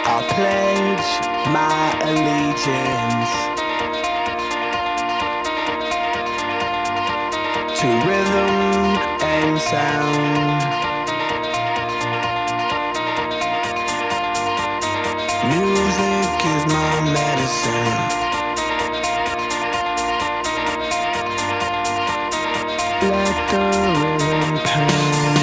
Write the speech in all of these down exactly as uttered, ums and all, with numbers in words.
I pledge my allegiance to rhythm and sound. Music is my medicine. Let the rhythm pound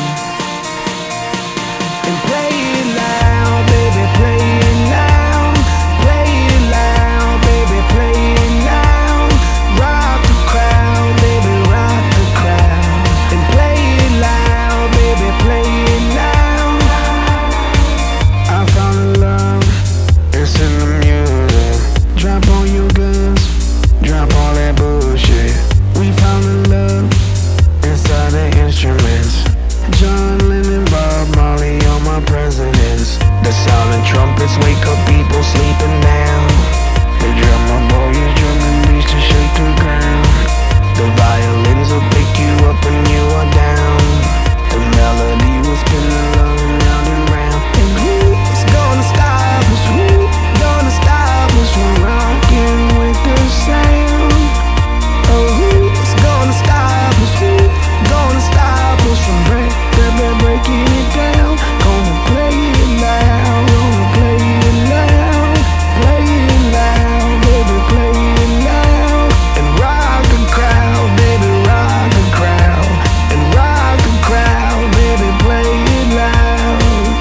and play it loud, baby, play it loud. Play it loud, baby, play it loud. Rock the crowd, baby, rock the crowd. And play it loud, baby, play it loud. I found love, it's in the music. Drop all your guns, drop all that bullshit. We found the love inside the instruments. John Lennon, Bob Marley, all my presidents. The silent trumpets wake up people sleeping down. The drummer boy is drumming beats to shake the ground. The violins will pick you up when you are down. The melody will spin along round and round. And who's gonna stop us? Who gonna stop us from rocking with the sound? Oh, who's gonna stop us? Who gonna stop us from break, break, breaking it down? Gonna play it loud, gonna play it loud, play it loud, baby, play it loud. And rock the crowd, baby, rock the crowd. And rock the crowd, baby, play it loud.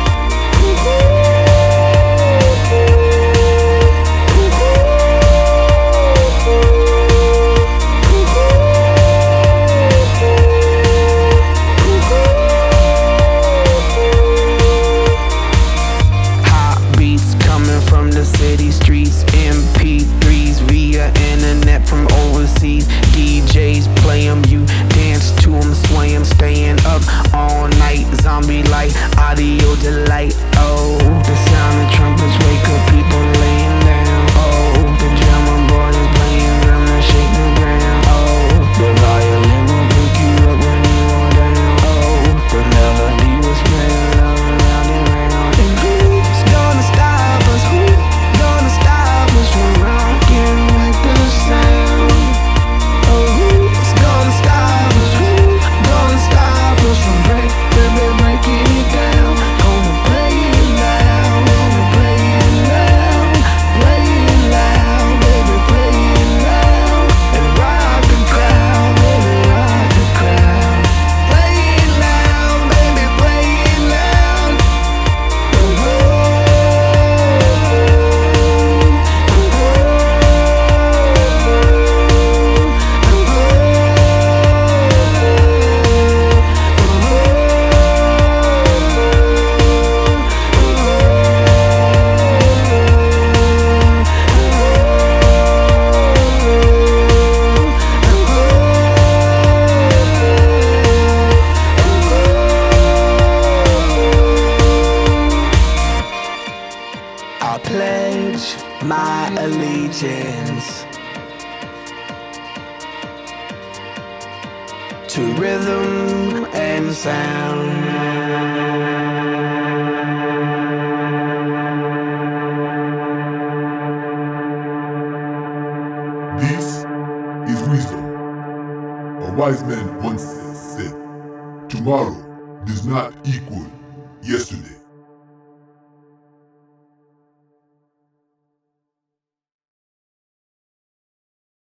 Hot beats coming from the city streets, M P threes via internet from overseas. D Js play 'em, you dance to 'em, sway 'em, staying up all night. Zombie light, audio delight. Oh, the sound of trumpets wake up people laying down. Oh, the drummer boy is playing drum to shake the ground. Oh, the violin will pick you up when you are down. Oh, the melody will spread around and round. And who's gonna stop us? Who gonna stop us from rocking with the sound? Oh, who's gonna stop us? Who gonna stop us from break, break, breaking it down? Gonna play it loud, gonna play it loud, play it loud, baby, play it loud. And rock the crowd, baby, rock the crowd. Play it loud, baby, play it loud. Oh, oh, I pledge my allegiance to rhythm and sound. This is wisdom. A wise man once said, tomorrow does not equal yesterday.